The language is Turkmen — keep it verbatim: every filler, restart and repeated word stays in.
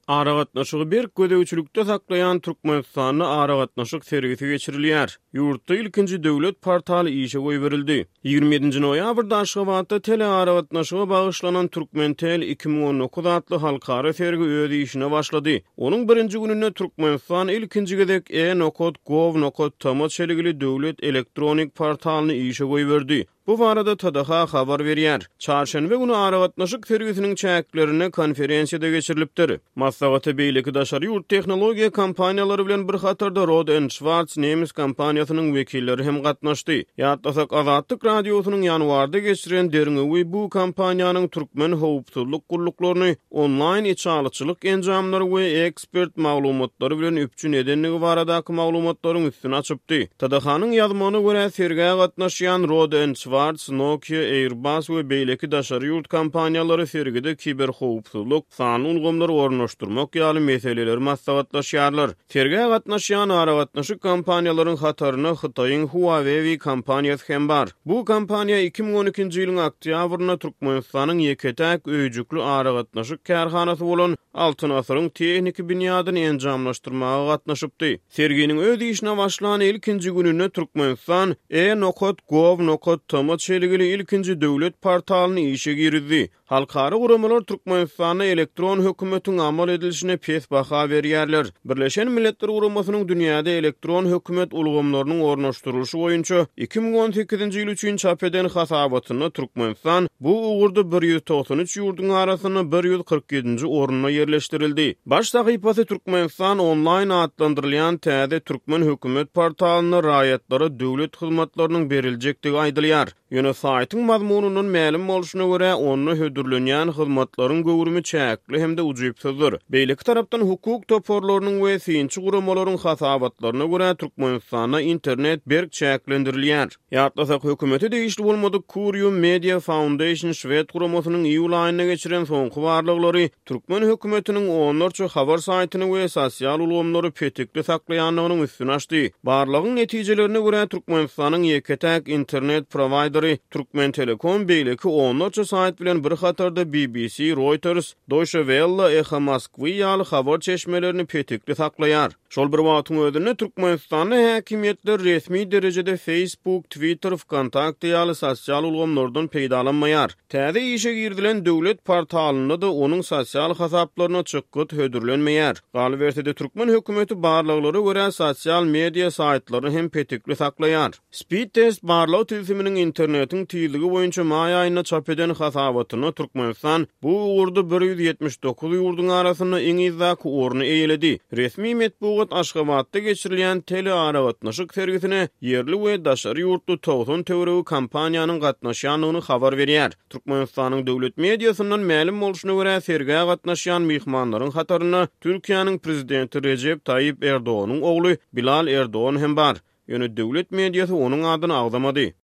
Ara gatnaşygy bir gödäwçilikde saklayan Türkmenistanyny ara gatnaşyk sergisi geçirilýär. Ýurtda ilkinji döwlet portaly işe goýberildi. ýygrimi ýedinji noýabrda Aşgabatda tele ara gatnaşyga bagyşlanan Türkmentel iki ming on dokuz adly halkara sergi öz işine başlady. Onuň birinji gününde Türkmenistan ilkinji gezek e-nokod gov nokod tama çeligili döwlet elektronik portalyny işe goýberdi. Bu barada T D H habar berýär. Çarşenbe günü ara gatnaşyk sergisiniň çäklerini konferensiýada geçirilipdir. Maslahaty beýleki daşary ýurt tehnologiýa kompaniýalary bilen bir hatarda Rohde and Schwarz nemis kompaniýasynyň wekilleri hem gatnaşdy. Ýatlasak Azatlyk radiosynyň ýanwarda geçiren derňewi bu kompaniýanyň türkmen howpsuzlyk guruluklaryny online içalyçylyk enjamlary we ekspert maglumatlary bilen üpçün edenligi baradaky maglumatlaryň üstüne açypdy. T D H'nyň ýazmanyna görä sergiye gatnaşýan Rohde and Schwarz, Nokia, Airbus we beýleki daşary ýurt kompaniýalary sergide kiber howpsuzlyk sany ulgamlary ornaşdyrmak ýaly meseleleri maslahatlaşýarlar. Sergiye gatnaşýan ara gatnaşyk kompaniýalaryň hataryna Hytaýyň Huawei kompaniýasy hem bar. Bu kompaniýa iki ming on ikinji ýylyň oktýabryna Türkmenistanyň ýeketäk öýjükli ara gatnaşyk kärhanasy bolan Altyn asyryň tehnik binýadyny enjamlaşdyrmaga gatnaşypdy. Serginiň öz işine başlanan ilkinji gününde Türkmenistan e-nokod gov nokod tama çeligili ilkinji döwlet portalyny işe girdi. Halkara guramalar Türkmenistanyň elektron hökümetiň amal edilişine pes baha berýärler. Birleşen Milletler Guramasynyň dünýäde elektron hökümet ulgamlarynyň ornaşdyrylşy boýunça iki ming on sekizinji ýyl üçin çap eden hasabatyna Türkmenistan bu ugurda bir ýüz toksan üç ýurdun arasyna bir ýüz kırk ýedinji oruna ýerleşdirildi. Baş sahypasy Türkmenistan online adlandyrylýan täze türkmen hökümet portalyny raýatlara döwlet hyzmatlarynyň beriljektigi aýdylýar. Ýöne saýtyň mazmununun ma'lum bolşuna görä onu hödürlenýän hyzmatlaryň göwrümi çäkli hemde ujypsyzdyr. Beýleki tarapdan hukuk toporlarynyň we synçy guramalaryň hasabatlaryna görä Türkmenistana internet berk çäklendirilýär. Ýatlasak hökümeti diýişli bolmady Kurium Media Foundation Şwed guramasynyň iýul aýyna geçiren soňky barlyklary türkmen hökümetiniň onlarça habar saýtyny we sosial ulgamlary petikli saklaýanlygynyň üstüne açdy. Barlygyň netijelerini görä Türkmenistanyň ýeketäk internet provider Türkmen Telekom beýleki onlarça saýt bilen bir hatarda B B C, Reuters, Deutsche Welle, Echo Moskwy ýaly habar çeşmelerini petikli saklaýar. Şol bir wagtyň özünde Türkmenistanyň häkimetleri resmi derejede Facebook, Twitter, Vkontakte ýaly sosial ulgamlardan peýdalanmaýar. Täze işe girdilen döwlet portalyna da onuň sosial hasaplaryna çykyt hödürlenmeýär. Galy bersede Türkmen hökümeti barlyklary görä sosial media saýtlaryny hem petikli saklaýar. Speed test barlaw tüzüminiň internetin tiýdigi boýunça maý aýyna çap eden hasabatyna Türkmenistan bu ugurda bir ýüz ýetmiş dokuz ýurdun arasyna iň izdaky orny eýledi. Resmi metbuat Aşgabatda geçirilýän tele ara gatnaşyk sergisine yerli we daşary ýurtly togson töwereги kompaniýanyň gatnaşýanlygyny habar berýär. Türkmenistanyň döwlet mediasynyň ma'lum bolşuna görä sergiye gatnaşýan mihmanlaryň hataryna Türkiýanyň prezidenti Recep Tayyip Erdoğanyň ogly Bilal Erdoğan hem bar. Ýöne döwlet mediasy onuň adyny agdamady.